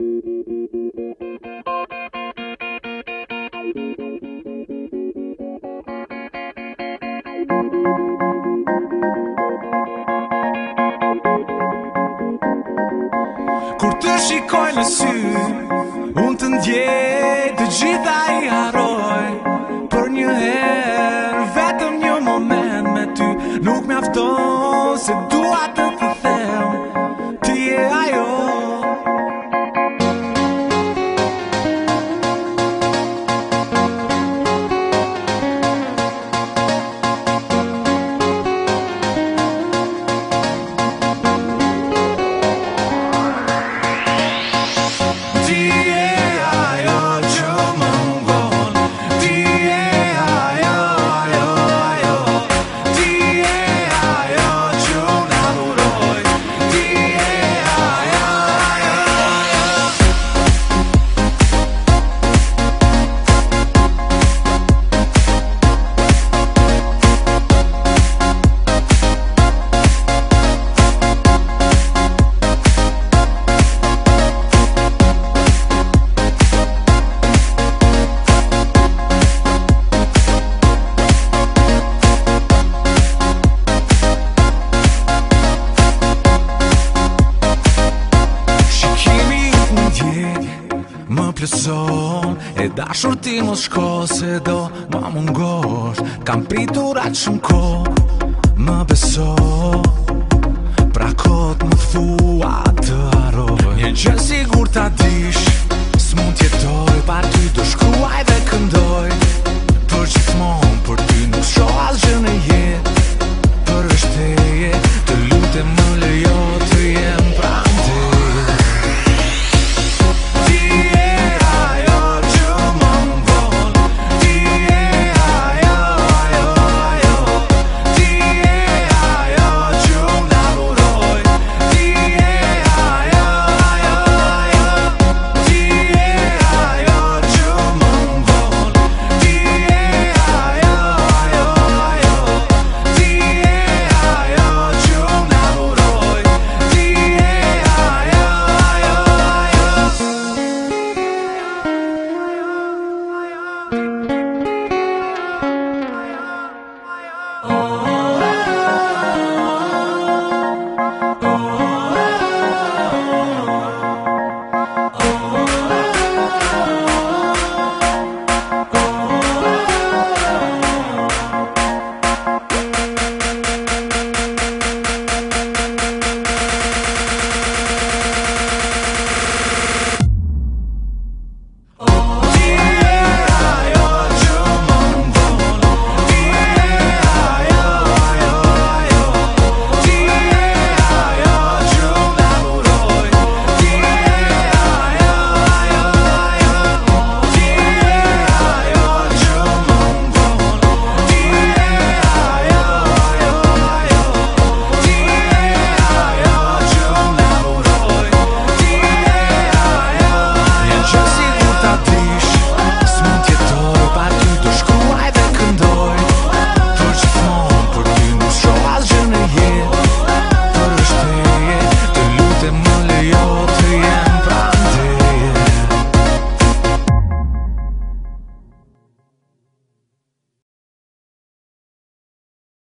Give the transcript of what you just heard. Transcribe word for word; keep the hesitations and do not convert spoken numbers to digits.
Kur të shikoj në sy, unë të ndjej të gjitha i haroj. Për një herë, vetëm një moment me ty nuk mjafton, se dua të të them, ti je ajo. Më plëson, e dashur ti mos shko, se do ma mungosh. Kam pritur atë shumë ko, më beso, pra kot më thua të haroj. Një gjë sigur ta dish,